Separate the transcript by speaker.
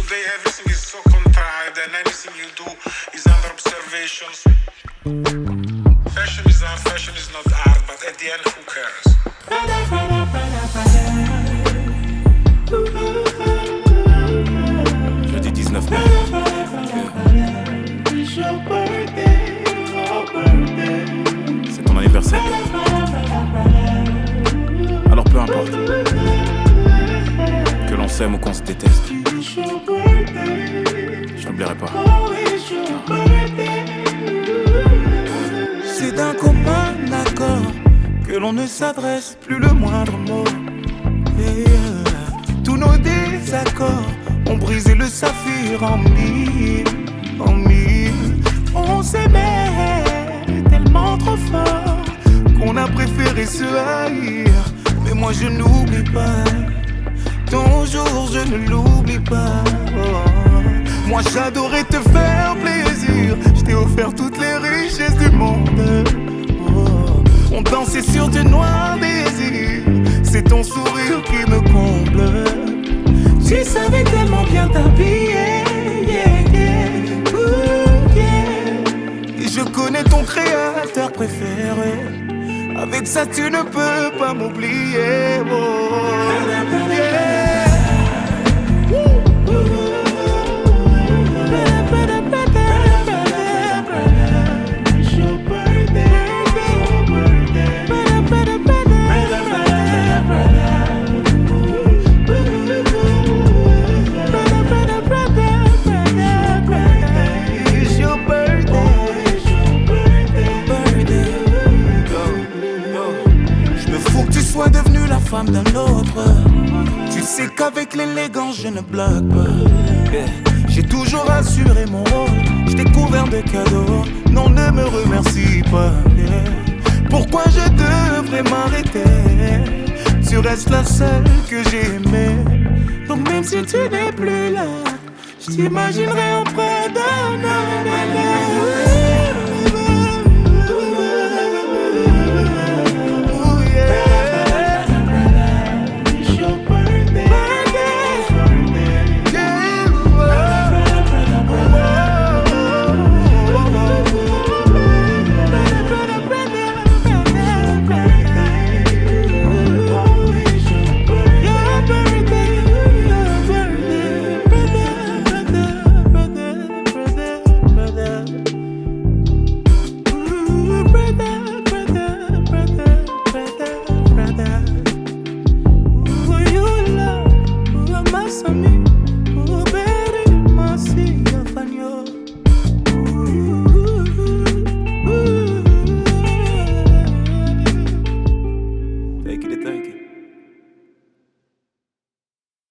Speaker 1: Today everything is so contrived and anything you do is under observation. Fashion is art, fashion is not art, but at the end, who cares?
Speaker 2: Jeudi 19 mai. C'est ton anniversaire. Alors peu importe que l'on s'aime ou qu'on se déteste, je n'oublierai pas.
Speaker 3: C'est d'un commun accord que l'on ne s'adresse plus le moindre mot. Tous nos désaccords ont brisé le saphir en mille, en mille. On s'aimait tellement trop fort qu'on a préféré se haïr. Mais moi je n'oublie pas, ton jour je ne l'oublie pas. Moi j'adorais te faire plaisir, je t'ai offert toutes les richesses du monde. On dansait sur du noir désir, c'est ton sourire qui me comble. Tu savais tellement bien t'habiller, yeah, yeah. Ooh, yeah. Et je connais ton créateur préféré, avec ça tu ne peux pas m'oublier. Oh, yeah. Femme d'un autre. Tu sais qu'avec l'élégance je ne bloque pas, yeah. J'ai toujours assuré mon rôle, je t'ai couvert de cadeaux. Non, ne me remercie pas, yeah. Pourquoi je devrais m'arrêter? Tu restes la seule que j'ai aimée. Donc même si tu n'es plus là, je t'imaginerai auprès d'un homme.